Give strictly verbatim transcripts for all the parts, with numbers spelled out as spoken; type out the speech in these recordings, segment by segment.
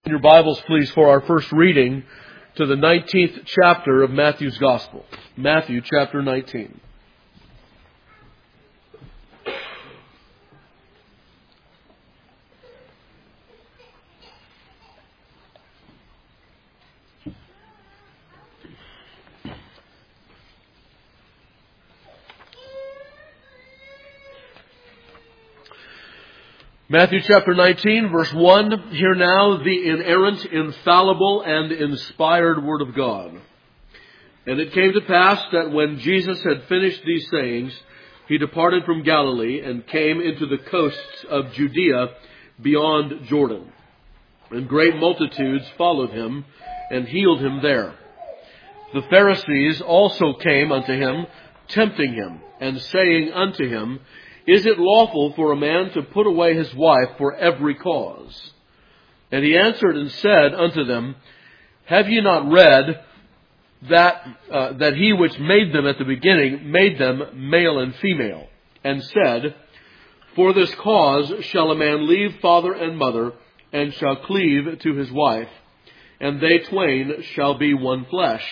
In your Bibles, please, for our first reading to the nineteenth chapter of Matthew's Gospel. Matthew chapter nineteen. Matthew chapter nineteen, verse one, hear now the inerrant, infallible, and inspired word of God. And it came to pass that when Jesus had finished these sayings, he departed from Galilee and came into the coasts of Judea beyond Jordan. And great multitudes followed him and healed him there. The Pharisees also came unto him, tempting him, and saying unto him, Is it lawful for a man to put away his wife for every cause? And he answered and said unto them, Have ye not read that uh, that he which made them at the beginning made them male and female, and said, For this cause shall a man leave father and mother, and shall cleave to his wife, and they twain shall be one flesh.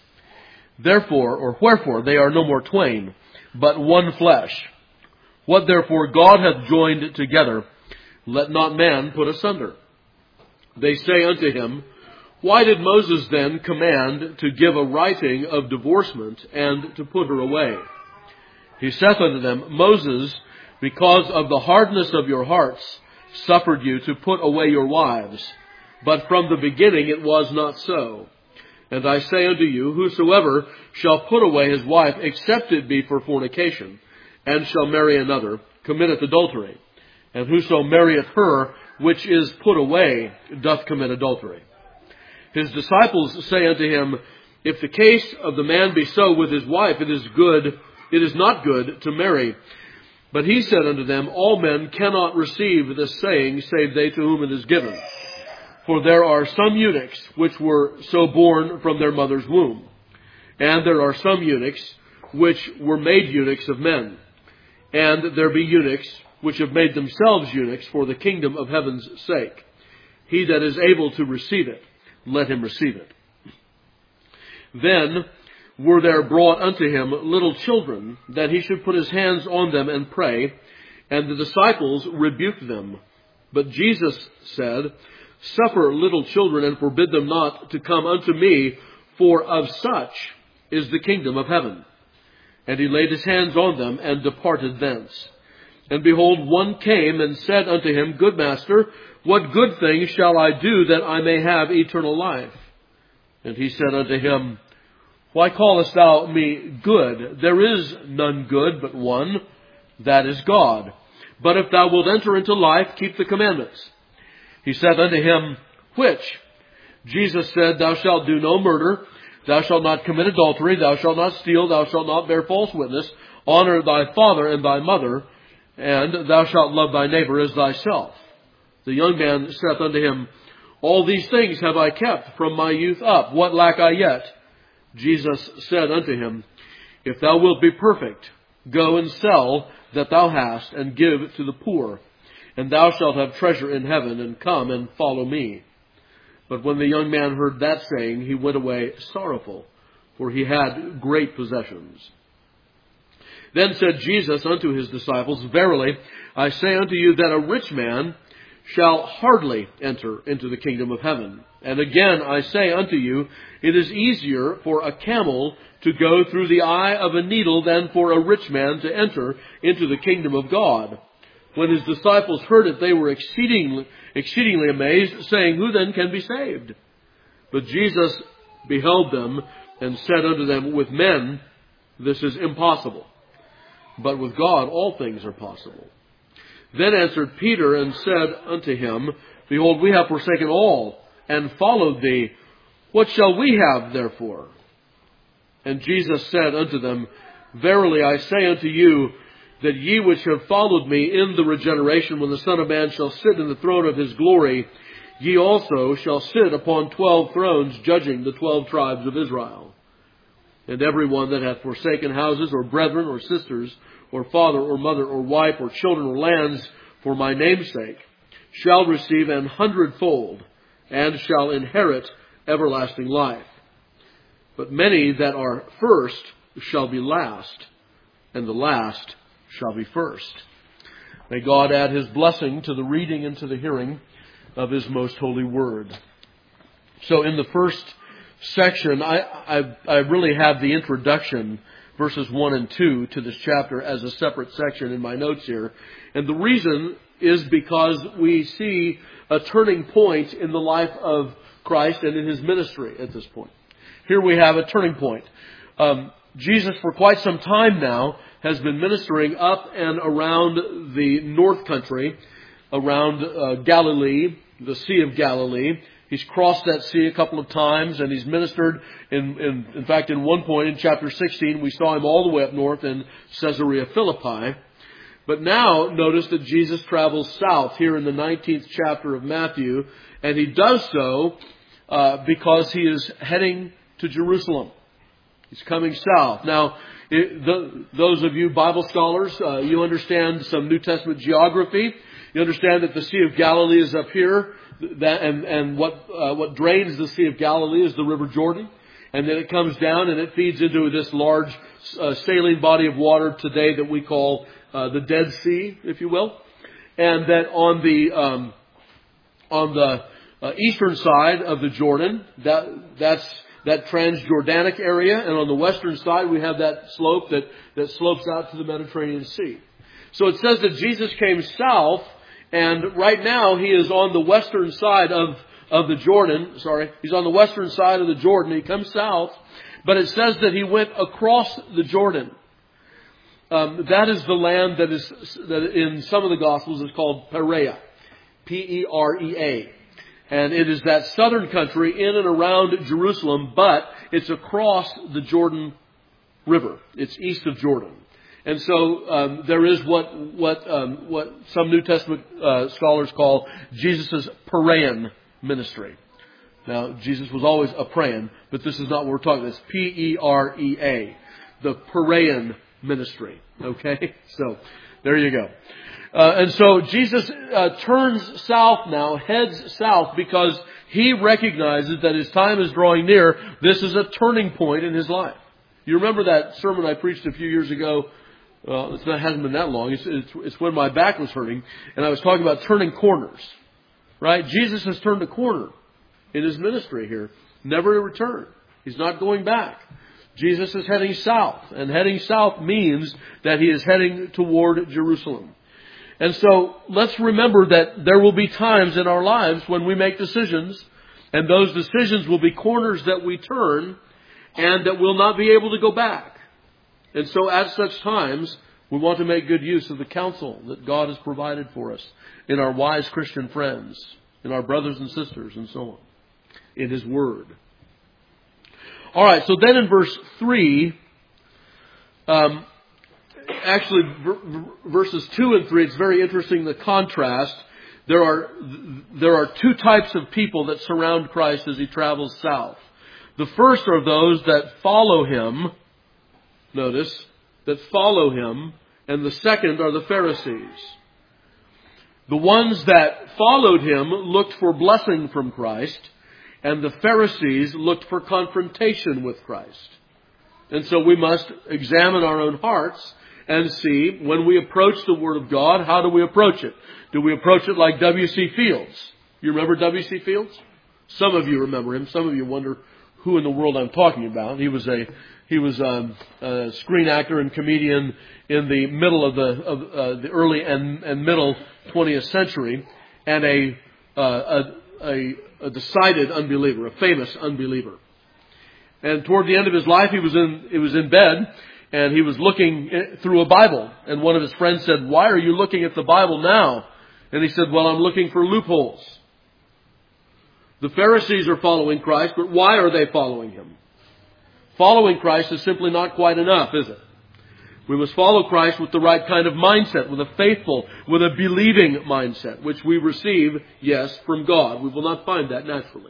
Therefore, or wherefore, they are no more twain, but one flesh. What therefore God hath joined together, let not man put asunder. They say unto him, Why did Moses then command to give a writing of divorcement and to put her away? He saith unto them, Moses, because of the hardness of your hearts, suffered you to put away your wives. But from the beginning it was not so. And I say unto you, whosoever shall put away his wife, except it be for fornication, and shall marry another, committeth adultery. And whoso marrieth her which is put away doth commit adultery. His disciples say unto him, If the case of the man be so with his wife, it is good, it is not good to marry. But he said unto them, All men cannot receive this saying, save they to whom it is given. For there are some eunuchs which were so born from their mother's womb, and there are some eunuchs which were made eunuchs of men. And there be eunuchs which have made themselves eunuchs for the kingdom of heaven's sake. He that is able to receive it, let him receive it. Then were there brought unto him little children, that he should put his hands on them and pray. And the disciples rebuked them. But Jesus said, Suffer little children, and forbid them not to come unto me, for of such is the kingdom of heaven. And he laid his hands on them, and departed thence. And behold, one came and said unto him, Good master, what good thing shall I do that I may have eternal life? And he said unto him, Why callest thou me good? There is none good but one, that is God. But if thou wilt enter into life, keep the commandments. He said unto him, Which? Jesus said, Thou shalt do no murder. Thou shalt not commit adultery, thou shalt not steal, thou shalt not bear false witness, honor thy father and thy mother, and thou shalt love thy neighbor as thyself. The young man saith unto him, All these things have I kept from my youth up. What lack I yet? Jesus said unto him, If thou wilt be perfect, go and sell that thou hast, and give to the poor, and thou shalt have treasure in heaven, and come and follow me. But when the young man heard that saying, he went away sorrowful, for he had great possessions. Then said Jesus unto his disciples, Verily, I say unto you that a rich man shall hardly enter into the kingdom of heaven. And again I say unto you, it is easier for a camel to go through the eye of a needle than for a rich man to enter into the kingdom of God. When his disciples heard it, they were exceedingly, exceedingly amazed, saying, Who then can be saved? But Jesus beheld them and said unto them, With men this is impossible, but with God all things are possible. Then answered Peter and said unto him, Behold, we have forsaken all, and followed thee. What shall we have therefore? And Jesus said unto them, Verily I say unto you, that ye which have followed me in the regeneration, when the Son of Man shall sit in the throne of his glory, ye also shall sit upon twelve thrones, judging the twelve tribes of Israel. And every one that hath forsaken houses, or brethren, or sisters, or father, or mother, or wife, or children, or lands, for my name's sake, shall receive an hundredfold, and shall inherit everlasting life. But many that are first shall be last, and the last shall be first. May God add His blessing to the reading and to the hearing of His most holy word. So in the first section, I, I, I really have the introduction, verses one and two, to this chapter as a separate section in my notes here. And the reason is because we see a turning point in the life of Christ and in His ministry at this point. Here we have a turning point. Um, Jesus, for quite some time now, has been ministering up and around the north country, around uh, Galilee, the Sea of Galilee. He's crossed that sea a couple of times, and he's ministered. In, in, in fact, in one point in chapter sixteen, we saw him all the way up north in Caesarea Philippi. But now, notice that Jesus travels south here in the nineteenth chapter of Matthew, and he does so uh, because he is heading to Jerusalem. He's coming south. Now, it, the, those of you Bible scholars, uh, you understand some New Testament geography. You understand that the Sea of Galilee is up here, that, and, and what uh, what drains the Sea of Galilee is the River Jordan. And then it comes down and it feeds into this large uh, saline body of water today that we call uh, the Dead Sea, if you will. And that on the um, on the uh, eastern side of the Jordan, that that's that Transjordanic area, and on the western side we have that slope that, that slopes out to the Mediterranean Sea. So it says that Jesus came south, and right now he is on the western side of, of the Jordan. Sorry, he's on the western side of the Jordan. He comes south, but it says that he went across the Jordan. Um, that is the land that is that in some of the Gospels is called Perea, P E R E A. And it is that southern country in and around Jerusalem, but it's across the Jordan River. It's east of Jordan. And so um, there is what what um, what some New Testament uh, scholars call Jesus' Perean ministry. Now, Jesus was always a praying, but this is not what we're talking about. It's P E R E A, the Perean ministry. Okay? So, there you go. Uh, and so Jesus uh, turns south now, heads south, because he recognizes that his time is drawing near. This is a turning point in his life. You remember that sermon I preached a few years ago? Well, it's not, it hasn't been that long. It's, it's, it's when my back was hurting, and I was talking about turning corners. Right? Jesus has turned a corner in his ministry here, never to return. He's not going back. Jesus is heading south, and heading south means that he is heading toward Jerusalem. And so let's remember that there will be times in our lives when we make decisions, and those decisions will be corners that we turn and that we'll not be able to go back. And so at such times, we want to make good use of the counsel that God has provided for us in our wise Christian friends, in our brothers and sisters, and so on, in His Word. All right, so then in verse three, um, actually verses two and three, it's very interesting, the contrast. There are there are two types of people that surround Christ as He travels south. The first are those that follow Him, notice, that follow Him, and the second are the Pharisees. The ones that followed Him looked for blessing from Christ, and the Pharisees looked for confrontation with Christ. And so we must examine our own hearts and see, when we approach the Word of God, how do we approach it? Do we approach it like W C Fields? You remember W C Fields? Some of you remember him. Some of you wonder who in the world I'm talking about. He was a he was a, a screen actor and comedian in the middle of the of uh, the early and, and middle twentieth century, and a, uh, a a a decided unbeliever, a famous unbeliever. And toward the end of his life, he was in he was in bed, and he was looking through a Bible. And one of his friends said, "Why are you looking at the Bible now?" And he said, "Well, I'm looking for loopholes." The Pharisees are following Christ, but why are they following Him? Following Christ is simply not quite enough, is it? We must follow Christ with the right kind of mindset, with a faithful, with a believing mindset, which we receive, yes, from God. We will not find that naturally.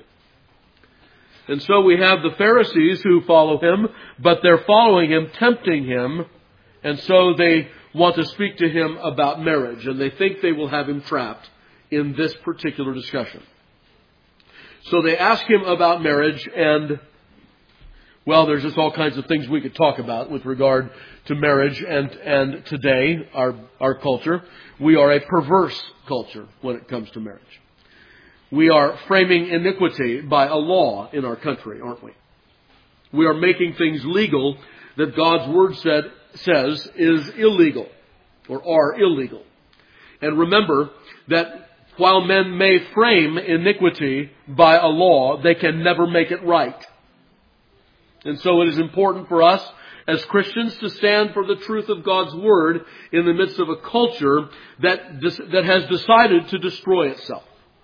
And so we have the Pharisees who follow Him, but they're following Him, tempting Him, and so they want to speak to Him about marriage, and they think they will have Him trapped in this particular discussion. So they ask him about marriage, and, well, there's just all kinds of things we could talk about with regard to marriage. And, and today, our, our culture, we are a perverse culture when it comes to marriage. We are framing iniquity by a law in our country, aren't we? We are making things legal that God's Word said, says is illegal, or are illegal. And remember that while men may frame iniquity by a law, they can never make it right. And so it is important for us as Christians to stand for the truth of God's Word in the midst of a culture that, that has decided to destroy itself.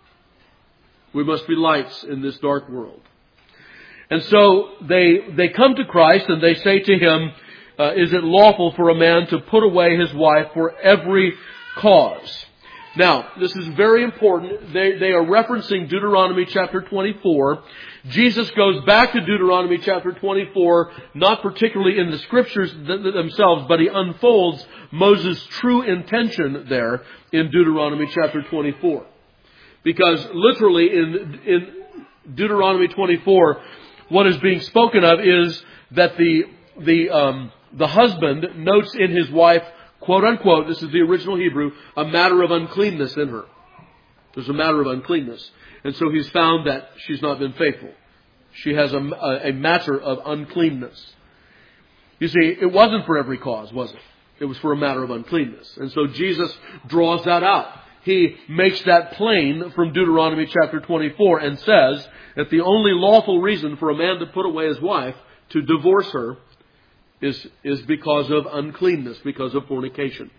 We must be lights in this dark world. And so they they come to Christ and they say to Him, uh, is it lawful for a man to put away his wife for every cause? Now, this is very important. They, they are referencing Deuteronomy chapter twenty-four. Jesus goes back to Deuteronomy chapter twenty-four, not particularly in the scriptures themselves, but he unfolds Moses' true intention there in Deuteronomy chapter twenty-four. Because literally in, in Deuteronomy twenty-four, what is being spoken of is that the, the, um, the husband notes in his wife, quote unquote, this is the original Hebrew, a matter of uncleanness in her. There's a matter of uncleanness. And so he's found that she's not been faithful. She has a, a, a matter of uncleanness. You see, it wasn't for every cause, was it? It was for a matter of uncleanness. And so Jesus draws that out. He makes that plain from Deuteronomy chapter twenty-four and says that the only lawful reason for a man to put away his wife, to divorce her, is, is because of uncleanness, because of fornication.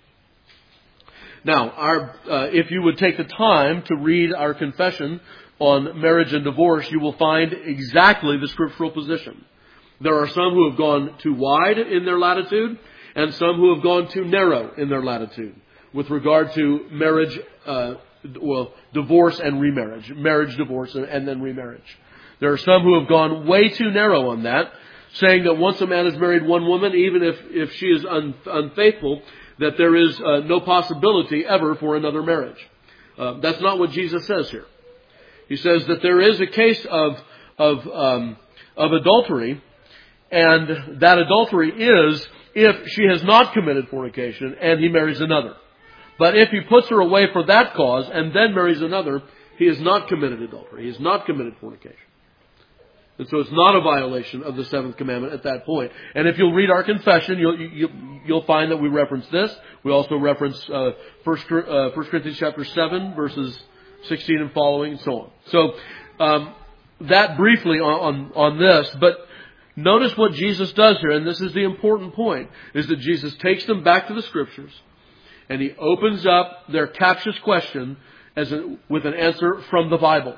Now, our, uh, if you would take the time to read our confession on marriage and divorce, you will find exactly the scriptural position. There are some who have gone too wide in their latitude, and some who have gone too narrow in their latitude with regard to marriage, uh, well, divorce and remarriage. Marriage, divorce, and, and then remarriage. There are some who have gone way too narrow on that, saying that once a man has married one woman, even if, if she is un, unfaithful, that there is uh, no possibility ever for another marriage. Uh, that's not what Jesus says here. He says that there is a case of, of, um, of adultery, and that adultery is if she has not committed fornication and he marries another. But if he puts her away for that cause and then marries another, he has not committed adultery. He has not committed fornication. And so it's not a violation of the seventh commandment at that point. And if you'll read our confession, you'll, you, you'll find that we reference this. We also reference uh, First Corinthians chapter seven, verses sixteen and following, and so on. So um, that briefly on, on, on this. But notice what Jesus does here, and this is the important point, is that Jesus takes them back to the Scriptures, and He opens up their captious question as a, with an answer from the Bible.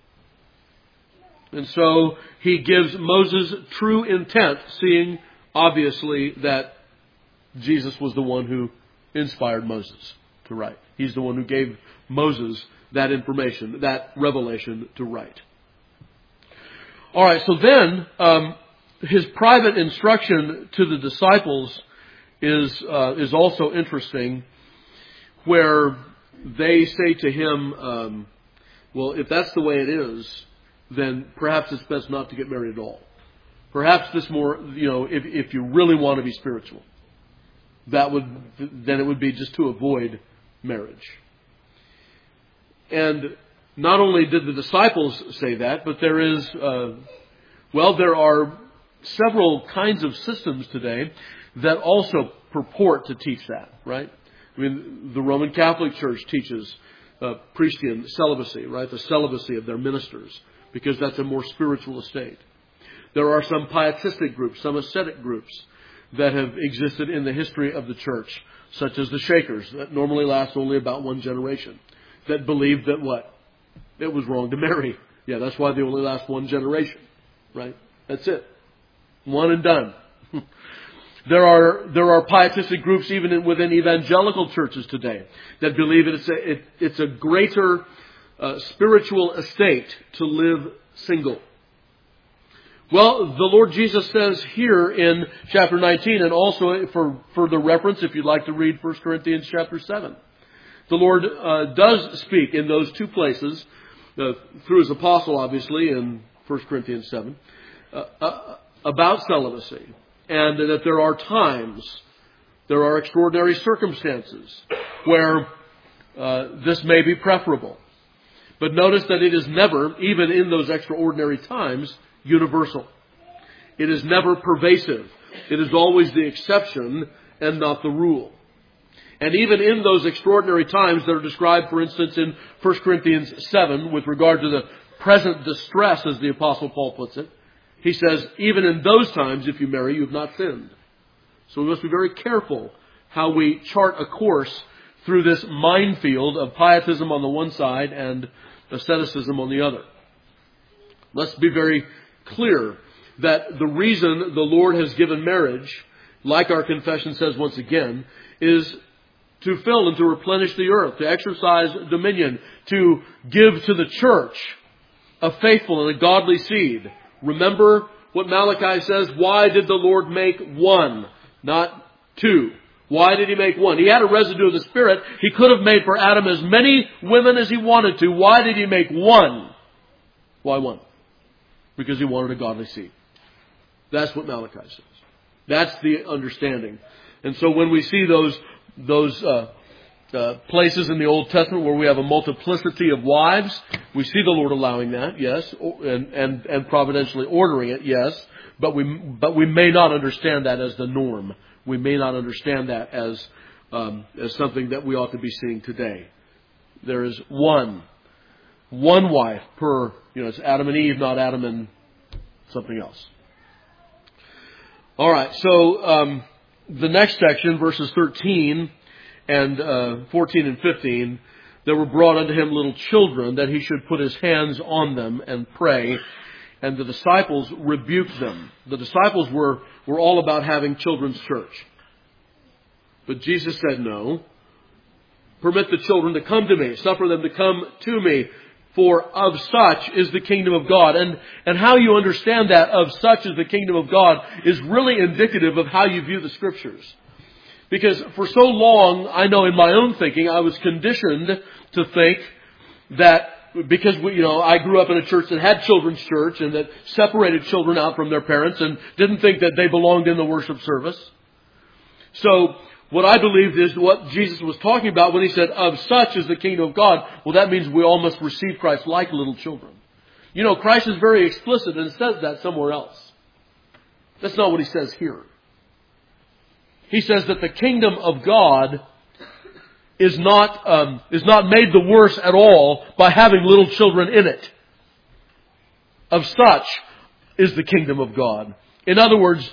And so He gives Moses' true intent, seeing obviously that Jesus was the one who inspired Moses to write. He's the one who gave Moses that information, that revelation to write. All right, so then um, His private instruction to the disciples is uh, is also interesting, where they say to Him, um, well, if that's the way it is, then perhaps it's best not to get married at all. Perhaps this more, you know, if, if you really want to be spiritual, that would, then it would be just to avoid marriage. And not only did the disciples say that, but there is, uh, well, there are several kinds of systems today that also purport to teach that, right? I mean, the Roman Catholic Church teaches uh, Priestian celibacy, right? The celibacy of their ministers, because that's a more spiritual estate. There are some pietistic groups, some ascetic groups that have existed in the history of the church, such as the Shakers, that normally last only about one generation, that believed that what? It was wrong to marry. Yeah, that's why they only last one generation, right? That's it. One and done. There are there are pietistic groups even in, within evangelical churches today that believe it's a, it, it's a greater uh, spiritual estate to live single. Well, the Lord Jesus says here in chapter nineteen, and also for further reference, if you'd like to read First Corinthians chapter seven, the Lord uh, does speak in those two places uh, through his apostle, obviously, in First Corinthians seven, uh, uh, about celibacy. And that there are times, there are extraordinary circumstances where uh, this may be preferable. But notice that it is never, even in those extraordinary times, universal. It is never pervasive. It is always the exception and not the rule. And even in those extraordinary times that are described, for instance, in First Corinthians seven, with regard to the present distress, as the Apostle Paul puts it, he says, even in those times, if you marry, you have not sinned. So we must be very careful how we chart a course through this minefield of pietism on the one side and asceticism on the other. Let's be very clear that the reason the Lord has given marriage, like our confession says once again, is to fill and to replenish the earth, to exercise dominion, to give to the church a faithful and a godly seed. Remember what Malachi says, why did the Lord make one, not two? Why did he make one? He had a residue of the Spirit. He could have made for Adam as many women as he wanted to. Why did he make one? Why one? Because he wanted a godly seed. That's what Malachi says. That's the understanding. And so when we see those those uh, uh, places in the Old Testament where we have a multiplicity of wives, we see the Lord allowing that, yes, and and, and providentially ordering it, yes. But we but we may not understand that as the norm. We may not understand that as um, as something that we ought to be seeing today. There is one, one wife per, you know, it's Adam and Eve, not Adam and something else. All right, so um, the next section, verses thirteen and uh, fourteen and fifteen, there were brought unto him little children, that he should put his hands on them and pray. And the disciples rebuked them. The disciples were, were all about having children's church. But Jesus said, no. Permit the children to come to me. Suffer them to come to me. For of such is the kingdom of God. And, and how you understand that, of such is the kingdom of God, is really indicative of how you view the Scriptures. Because for so long, I know in my own thinking, I was conditioned to think that because we, you know, I grew up in a church that had children's church and that separated children out from their parents and didn't think that they belonged in the worship service. So what I believed is what Jesus was talking about when he said, of such is the kingdom of God. Well, that means we all must receive Christ like little children. You know, Christ is very explicit and says that somewhere else. That's not what he says here. He says that the kingdom of God is not um, is not made the worse at all by having little children in it. Of such is the kingdom of God. In other words,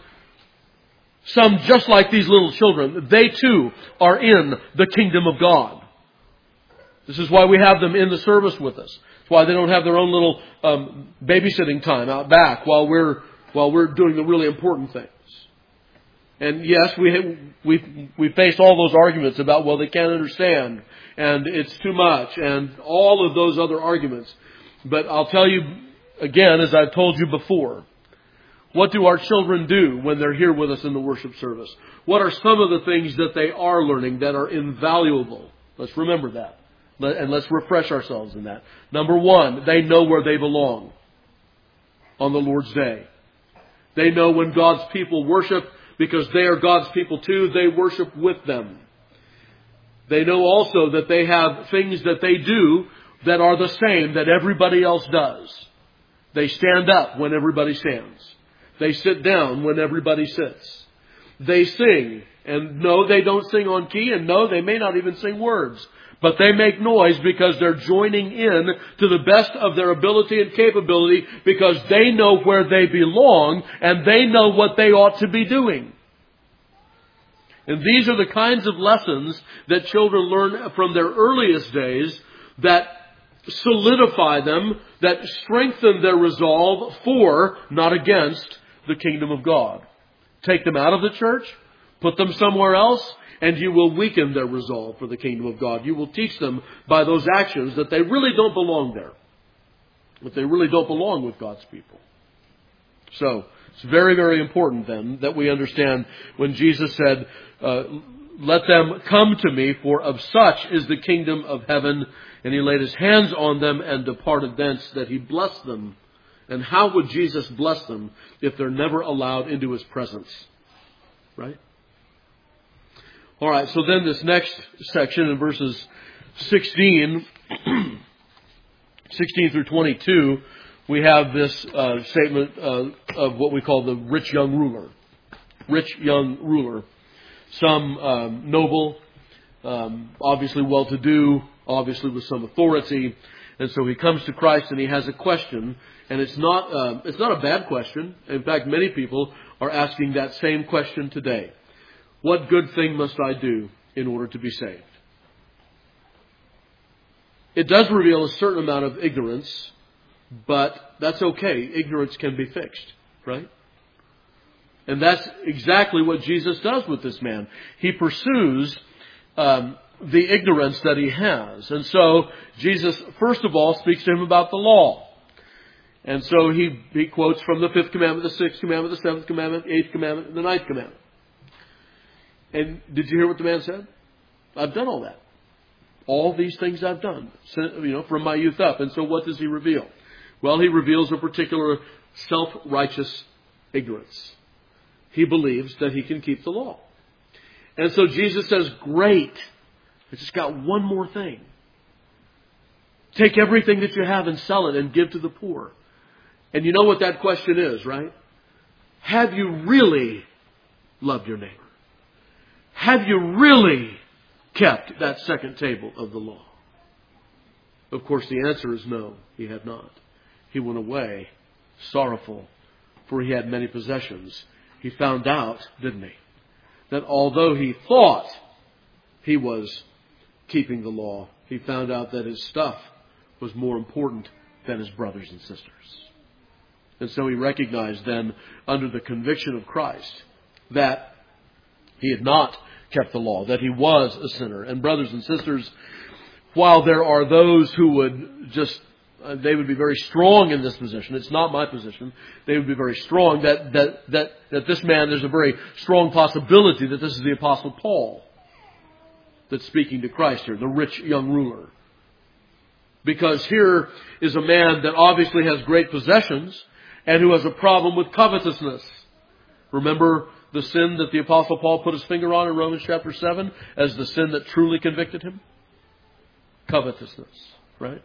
some just like these little children, they too are in the kingdom of God. This is why we have them in the service with us. It's why they don't have their own little um, babysitting time out back while we're while we're doing the really important things. And yes, we we we face all those arguments about, well, they can't understand, and it's too much, and all of those other arguments. But I'll tell you again, as I've told you before, what do our children do when they're here with us in the worship service? What are some of the things that they are learning that are invaluable? Let's remember that, and let's refresh ourselves in that. Number one, they know where they belong on the Lord's Day. They know when God's people worship, because they are God's people too, they worship with them. They know also that they have things that they do that are the same that everybody else does. They stand up when everybody stands. They sit down when everybody sits. They sing. And no, they don't sing on key. And no, they may not even sing words. But they make noise because they're joining in to the best of their ability and capability, because they know where they belong and they know what they ought to be doing. And these are the kinds of lessons that children learn from their earliest days that solidify them, that strengthen their resolve for, not against, the kingdom of God. Take them out of the church, put them somewhere else, and you will weaken their resolve for the kingdom of God. You will teach them by those actions that they really don't belong there. That they really don't belong with God's people. So, it's very, very important then that we understand when Jesus said, uh, let them come to me, for of such is the kingdom of heaven. And he laid his hands on them and departed thence, that he blessed them. And how would Jesus bless them if they're never allowed into his presence? Right? All right, so then this next section in verses sixteen, sixteen through twenty-two, we have this uh, statement uh, of what we call the rich young ruler. Rich young ruler. Some um, noble, um, obviously well-to-do, obviously with some authority. And so he comes to Christ and he has a question. And it's not, uh, it's not a bad question. In fact, many people are asking that same question today. What good thing must I do in order to be saved? It does reveal a certain amount of ignorance, but that's okay. Ignorance can be fixed, right? And that's exactly what Jesus does with this man. He pursues um, the ignorance that he has. And so Jesus, first of all, speaks to him about the law. And so he, he quotes from the fifth commandment, the sixth commandment, the seventh commandment, the eighth commandment, and the ninth commandment. And did you hear what the man said? I've done all that. All these things I've done, you know, from my youth up. And so what does he reveal? Well, he reveals a particular self-righteous ignorance. He believes that he can keep the law. And so Jesus says, great. I just got one more thing. Take everything that you have and sell it and give to the poor. And you know what that question is, right? Have you really loved your neighbor? Have you really kept that second table of the law? Of course, the answer is no, he had not. He went away sorrowful, for he had many possessions. He found out, didn't he, that although he thought he was keeping the law, he found out that his stuff was more important than his brothers and sisters. And so he recognized then, under the conviction of Christ, that he had not kept the law, that he was a sinner. And brothers and sisters, while there are those who would just, uh, they would be very strong in this position. It's not my position. They would be very strong that, that, that, that this man, there's a very strong possibility that this is the Apostle Paul that's speaking to Christ here, the rich young ruler. Because here is a man that obviously has great possessions and who has a problem with covetousness. Remember the sin that the Apostle Paul put his finger on in Romans chapter seven as the sin that truly convicted him? Covetousness, right?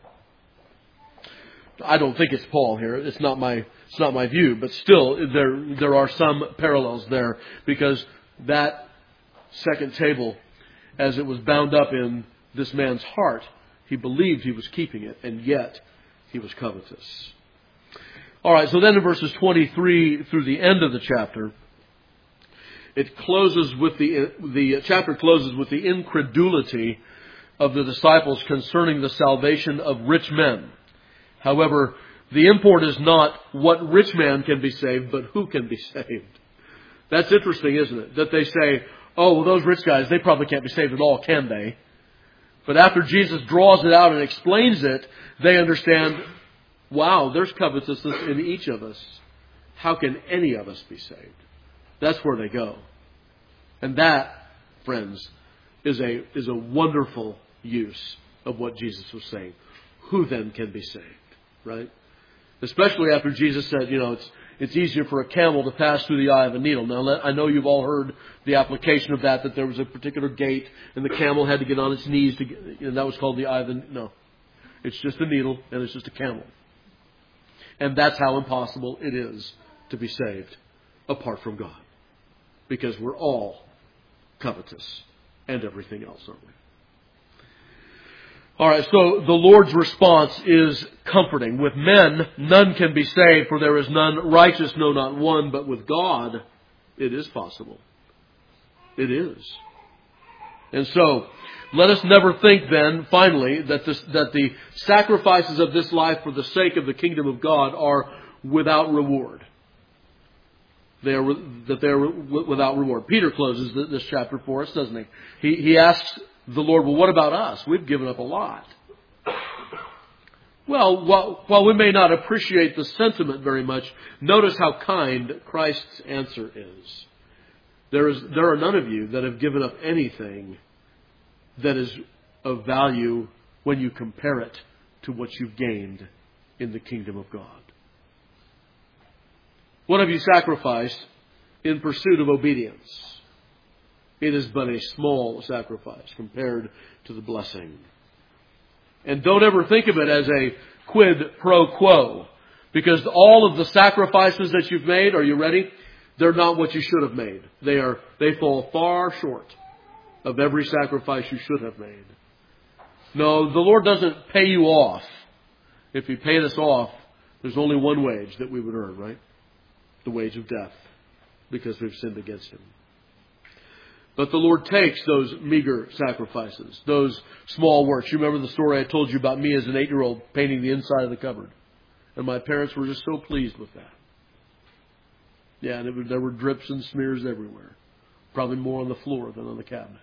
I don't think it's Paul here. It's not my it's not my view, but still there there are some parallels there, because that second table, as it was bound up in this man's heart, he believed he was keeping it, and yet he was covetous. All right, so then in verses twenty-three through the end of the chapter, it closes with the the chapter closes with the incredulity of the disciples concerning the salvation of rich men. However, the import is not what rich man can be saved, but who can be saved. That's interesting, isn't it? That they say, oh, well, those rich guys, they probably can't be saved at all, can they? But after Jesus draws it out and explains it, they understand, wow, there's covetousness in each of us. How can any of us be saved? That's where they go. And that, friends, is a is a wonderful use of what Jesus was saying. Who then can be saved? Right? Especially after Jesus said, you know, it's it's easier for a camel to pass through the eye of a needle. Now, I know you've all heard the application of that, that there was a particular gate and the camel had to get on its knees to get, and that was called the eye of the needle. No. It's just a needle and it's just a camel. And that's how impossible it is to be saved apart from God. Because we're all covetous and everything else, aren't we? All right, so the Lord's response is comforting. With men, none can be saved, for there is none righteous, no, not one. But with God, it is possible. It is. And so, let us never think then, finally, that, this, that the sacrifices of this life for the sake of the kingdom of God are without reward. They are, that they are without reward. Peter closes this chapter for us, doesn't he? He, he asks the Lord, well, what about us? We've given up a lot. Well, while, while we may not appreciate the sentiment very much, notice how kind Christ's answer is. There is, there are none of you that have given up anything that is of value when you compare it to what you've gained in the kingdom of God. What have you sacrificed in pursuit of obedience? It is but a small sacrifice compared to the blessing. And don't ever think of it as a quid pro quo, because all of the sacrifices that you've made, are you ready? They're not what you should have made. They are, they fall far short of every sacrifice you should have made. No, the Lord doesn't pay you off. If He paid us off, there's only one wage that we would earn, right? The wage of death, because we've sinned against Him. But the Lord takes those meager sacrifices, those small works. You remember the story I told you about me as an eight-year-old painting the inside of the cupboard. And my parents were just so pleased with that. Yeah, and it was, there were drips and smears everywhere. Probably more on the floor than on the cabinet.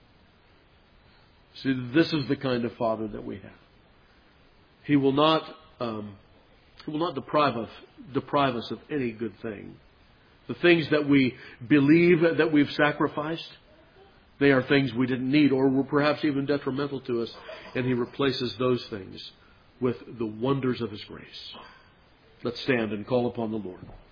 See, this is the kind of Father that we have. He will not, um, He will not deprive us, deprive us of any good thing. The things that we believe that we've sacrificed, they are things we didn't need or were perhaps even detrimental to us. And He replaces those things with the wonders of His grace. Let's stand and call upon the Lord.